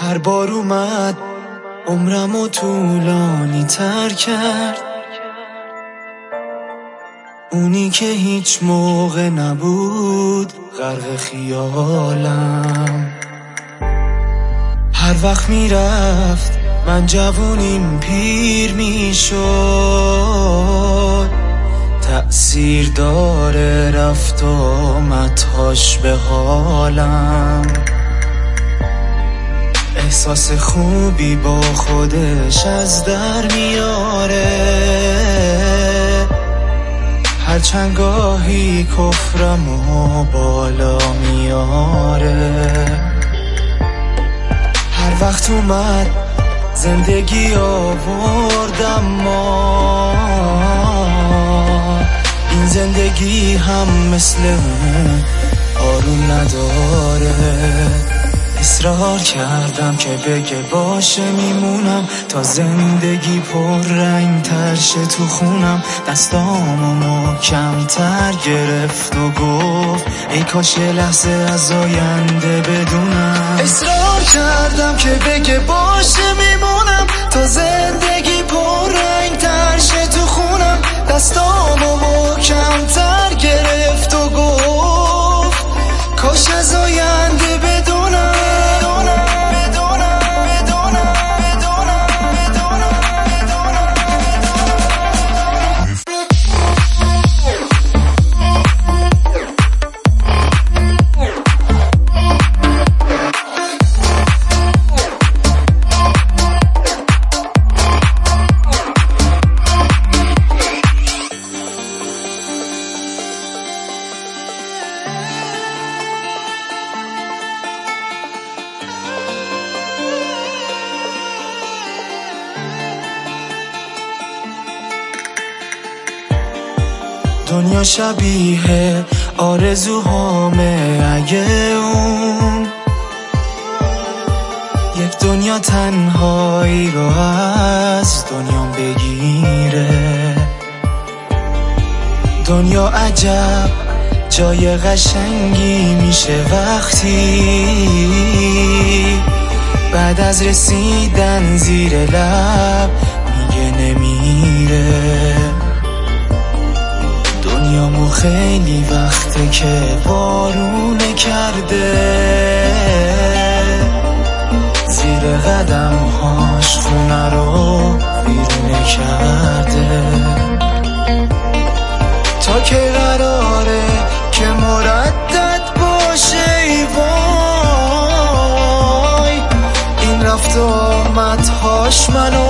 هر بار اومد عمرمو طولانی تر کرد، اونی که هیچ موقع نبود غرق خیالم. هر وقت میرفت من جوونیم پیر میشد، تأثیر داره رفت و آمدهاش به حالم. احساس خوبی با خودش از در میاره، هرچند گاهی کفرمو بالا میاره. هر وقت اومد زندگی آوردم ما، این زندگی هم مثل اون آروم نداره. اصرار کردم که بگه باشه میمونم تا زندگی پر رنگ تر شه تو خونم. دستامو محکم تر گرفت و گفت ای کاش یه لحظه از آینده بدونم. اصرار کردم که بگه باشه میمونم تا زندگی پر رنگ تر شه تو خونم. دستامو محکم تر گرفت و گفت کاش از آینده بدونم. دنیا شبیه آرزوهامه اگه اون یک دنیا تنهایی رو از دنیا بگیره. دنیا عجب جای قشنگی میشه وقتی بعد از رسیدن زیر لب میگه نمیره. دنیامو خیلی وقته که وارونه کرده، زیر قدمهاش خونه رو ویرونه کرده. تا که قراره که مردد باشه ای وای، این رفت و آمدهاش منو